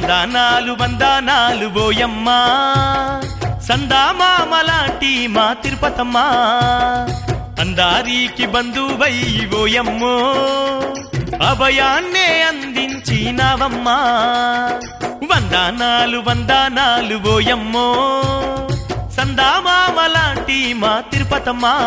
వందనాలు వందనాలు ఓయమ్మా సందామామలాంటి మా తిరుపతమ్మా అందారికి బంధువై ఓయమ్మో అభయాన్నే అందించినవమ్మా వందనాలు వందనాలు ఓయమ్మో సందామామలాంటి మా తిరుపతమ్మా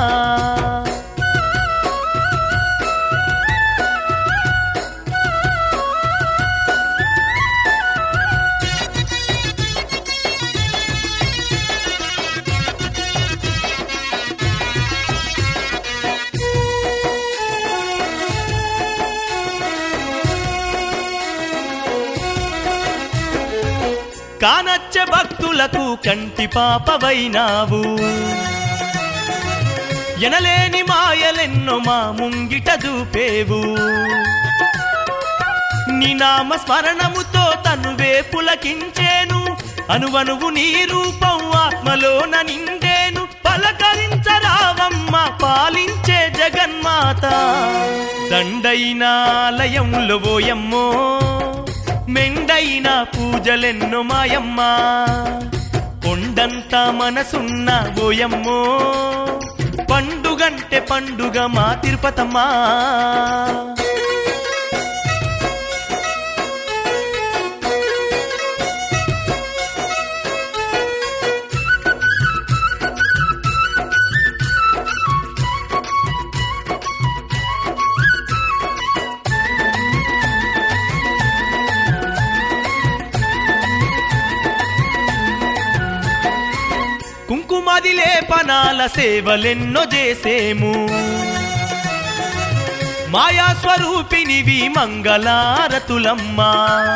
కానచ్చ భక్తులకు కంటి పాపవైనావు ఎనలేని మాయలెన్నో మా ముంగిట చూపేవు నీ నామ స్మరణముతో తనువే పులకించేను అనువనువు నీ రూపం ఆత్మలోన నిండేను పలకరించరావమ్మ పాలించే జగన్మాత దండైనాలయంలో ఓయమ్మో మెండైన పూజలెన్నో మాయమ్మా కొండంత మనసున్న ఓయమ్మో పండుగంటే పండుగ మా తిరుపతమ్మా కుంకుమాది లేపనాల సేవలెన్నో చేసేము మాయా స్వరూపినివి మంగళారతులమ్మా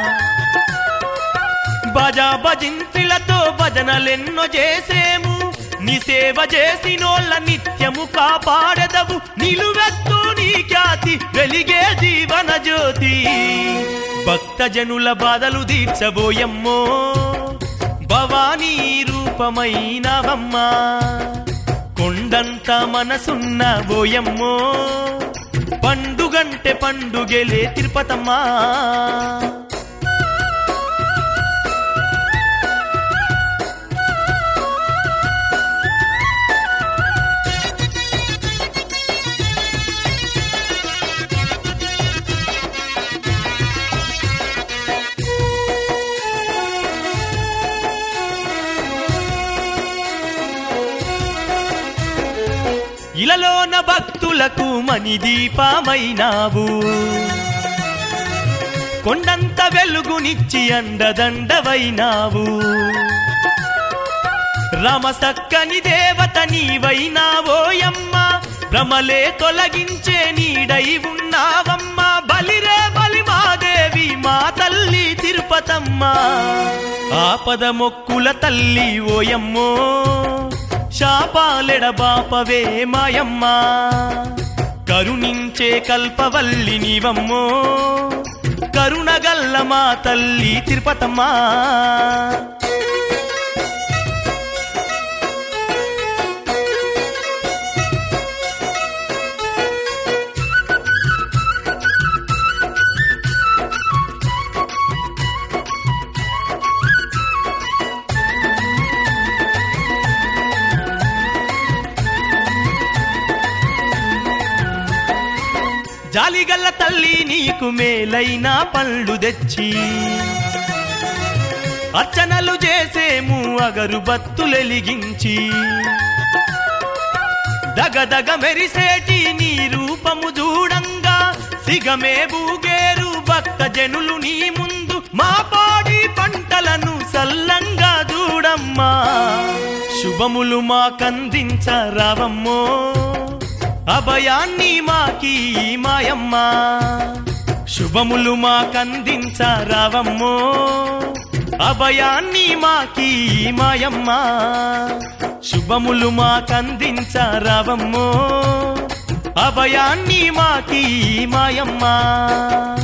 భజా భజింతులతో భజనలెన్నో చేసేము నీ సేవ చేసినోళ్ళ నిత్యము కాపాడదవు నిలువెత్తు నీ ఖ్యాతి వెలిగే జీవన జ్యోతి భక్తజనుల బాధలు తీర్చబోయమ్మో భవానీ రూపమైనవమ్మా కొండంత మనసున్న ఓయమ్మో పండుగంటే పండుగలే తిరుపతమ్మా ఇలలోన భక్తులకు మణిదీపమైనావు కొండంత వెలుగునిచ్చి అండదండవైనావు రామసక్కని దేవత నీవైనావోయమ్మ భ్రమలే తొలగించే నీడై ఉన్నావమ్మ బలిరే బలిమాదేవి మా తల్లి తిరుపతమ్మ ఆపద మొక్కుల తల్లి ఓయమ్మో శాపాలెడబాపవే మాయమ్మా కరుణించే కల్పవల్లి నీవమ్మో కరుణగల్ల మా తల్లి తిరుపతమ్మా జాలిగల్ల తల్లి నీకు మేలైన పండ్లు తెచ్చి అర్చనలు చేసేము అగరుబత్తులెలిగించి దగదగ మెరిసేటి నీ రూపము చూడంగా సిగమే బూగేరు భక్త జనులు నీ ముందు మా పాడి పంటలను సల్లంగా చూడమ్మా శుభములు మాకందించరావమ్మో అభయాన్ని మాకీ మాయమ్మా శుభములు మాకందించరావమ్మో అభయాన్ని మాకీ మాయమ్మా శుభములు మాకందించరావమ్మో అభయాన్ని మాకీ మాయమ్మా